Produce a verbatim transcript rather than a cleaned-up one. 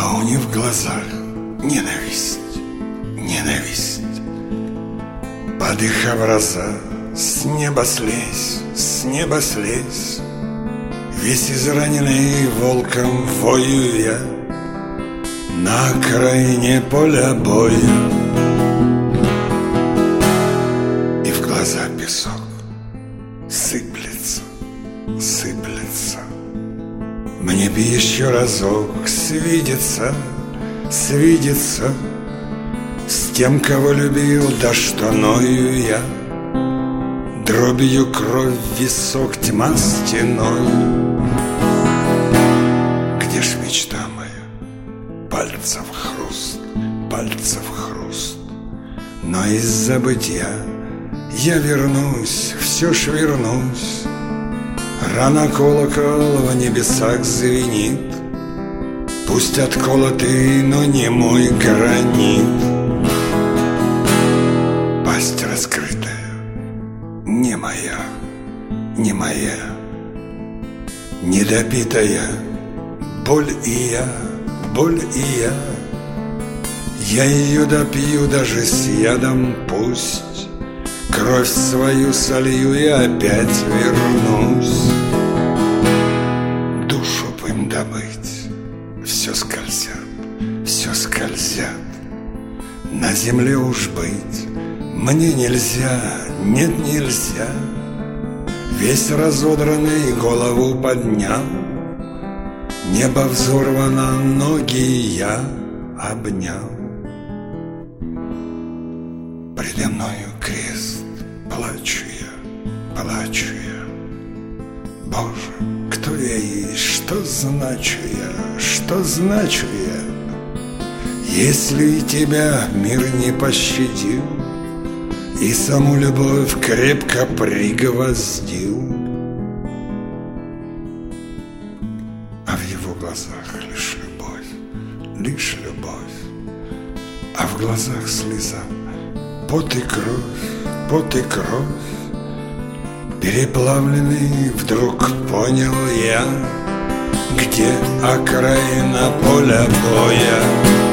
а у них в глазах ненависть, ненависть. Подыхав раза, с неба слезь, с неба слезь. Весь израненный волком вою я на окраине поля боя. И в глаза песок сыплется, сыплется. Мне б еще разок свидеться, свидеться с тем, кого любил, да что ною я. Дробью кровь в висок, тьма стеной. Где ж мечта моя? Пальцев хруст, пальцев хруст. Но из забытья я вернусь, все ж вернусь. Рано колокол в небесах звенит. Пусть отколотый, но не мой гранит. Пасть раскрытая, не моя, не моя. Недопитая боль и я, боль и я. Я ее допью даже с ядом, пусть. Кровь свою солью и опять вернусь. Душу б им добыть, все скользят, все скользят. На земле уж быть мне нельзя, нет, нельзя. Весь разодранный голову поднял. Небо взорвано, ноги я обнял. Предо мною крест, плачу я, плачу я. Боже, кто я и что значу я, что значу я? Если тебя мир не пощадил и саму любовь крепко пригвоздил, а в его глазах лишь любовь, лишь любовь, а в глазах слеза, пот и кровь, пот и кровь. Переплавленный вдруг понял я, где окраина поля боя.